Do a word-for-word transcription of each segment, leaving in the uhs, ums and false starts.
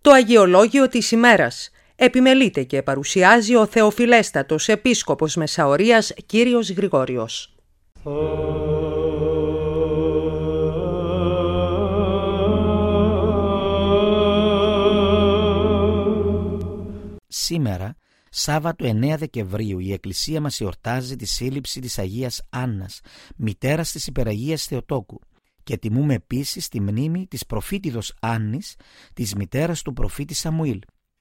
Το Αγιολόγιο της ημέρας επιμελείται και παρουσιάζει ο Θεοφιλέστατος Επίσκοπος Μεσαωρίας Κύριος Γρηγόριος. Σήμερα, Σάββατο εννέα Δεκεμβρίου, η Εκκλησία μας εορτάζει τη σύλληψη της Αγίας Άννας, μητέρας της Υπεραγίας Θεοτόκου, και τιμούμε επίσης τη μνήμη της προφήτηδος Άννης, της μητέρας του προφήτη Σαμουήλ.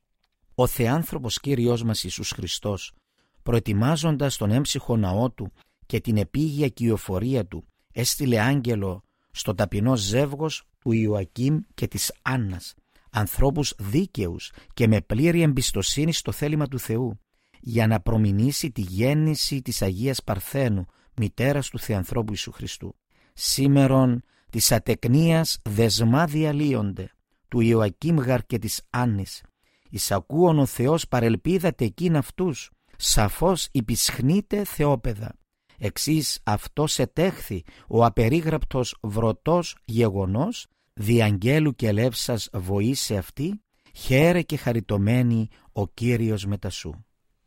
Ο Θεάνθρωπος Κύριος μας Ιησούς Χριστός, προετοιμάζοντας τον έμψυχο ναό του και την επίγεια κυοφορία του, έστειλε άγγελο στο ταπεινό ζεύγος του Ιωακήμ και της Άννας, ανθρώπους δίκαιους και με πλήρη εμπιστοσύνη στο θέλημα του Θεού, για να προμηνήσει τη γέννηση της Αγίας Παρθένου, μητέρας του Θεανθρώπου Ιησού Χριστού. Σήμερον της ατεκνίας δεσμά διαλύονται, του Ιωακήμ γαρ και της Άννης. Εισακούον ο Θεός παρελπίδατε εκείν αυτούς, σαφώς υπισχνείτε Θεόπαιδα. Εξής αυτός ετέχθη ο απερίγραπτος βρωτός γεγονός, δι' αγγέλου και ελεύσας βοήσε αυτή, χαίρε και χαριτωμένη ο Κύριος μετά σου.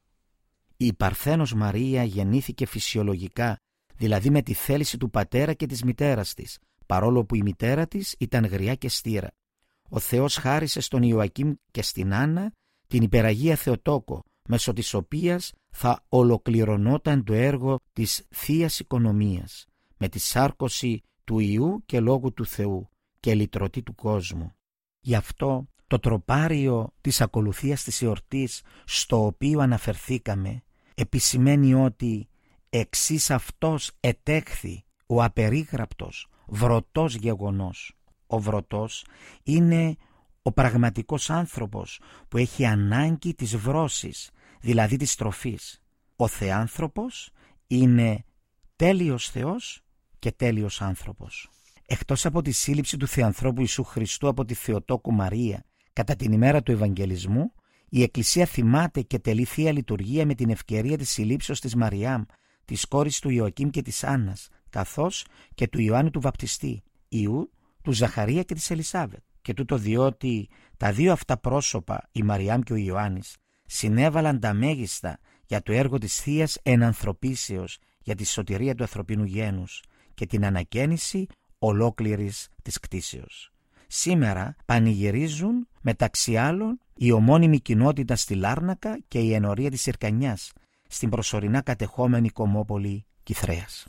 Η Παρθένος Μαρία γεννήθηκε φυσιολογικά, δηλαδή με τη θέληση του πατέρα και της μητέρας της, παρόλο που η μητέρα της ήταν γριά και στήρα. Ο Θεός χάρισε στον Ιωακήμ και στην Άννα την Υπεραγία Θεοτόκο, μέσω της οποίας θα ολοκληρωνόταν το έργο της Θείας Οικονομίας, με τη σάρκωση του Υιού και Λόγου του Θεού και λυτρωτή του κόσμου. Γι' αυτό το τροπάριο της ακολουθίας της εορτής, στο οποίο αναφερθήκαμε, επισημαίνει ότι εξής αυτός ετέχθη ο απερίγραπτος βρωτός γεγονός. Ο βρωτός είναι ο πραγματικός άνθρωπος που έχει ανάγκη της βρώσης, δηλαδή της τροφής. Ο Θεάνθρωπος είναι τέλειος Θεός και τέλειος άνθρωπος. Εκτός από τη σύλληψη του Θεανθρώπου Ιησού Χριστού από τη Θεοτόκου Μαρία κατά την ημέρα του Ευαγγελισμού, η Εκκλησία θυμάται και τελεί Θεία Λειτουργία με την ευκαιρία της συλλήψεως της Μαριάμ, της κόρης του Ιωακήμ και της Άννας, καθώς και του Ιωάννου του Βαπτιστή, Ιού, του Ζαχαρία και της Ελισάβετ. Και τούτο διότι τα δύο αυτά πρόσωπα, η Μαριάμ και ο Ιωάννης, συνέβαλαν τα μέγιστα για το έργο της Θείας Ενανθρωπίσεως, για τη σωτηρία του ανθρωπίνου γένους και την ανακαίνιση ολόκληρης της κτήσεως. Σήμερα πανηγυρίζουν μεταξύ άλλων η ομώνυμη κοινότητα στη Λάρνακα και η ενορία της Ηρκανιάς, στην προσωρινά κατεχόμενη κομμόπολη Κιθρέας.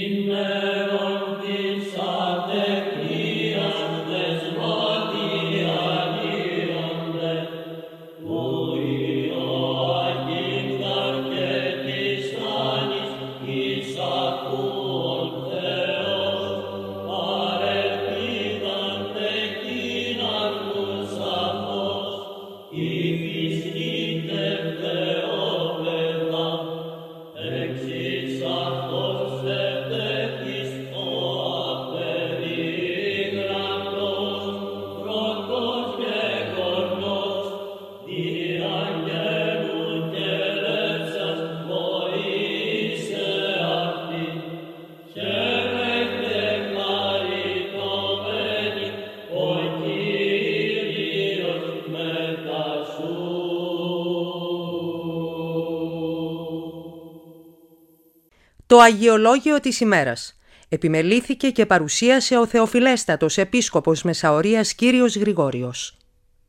Το Αγιολόγιο της ημέρας επιμελήθηκε και παρουσίασε ο Θεοφιλέστατος Επίσκοπος Μεσαωρίας Κύριος Γρηγόριος.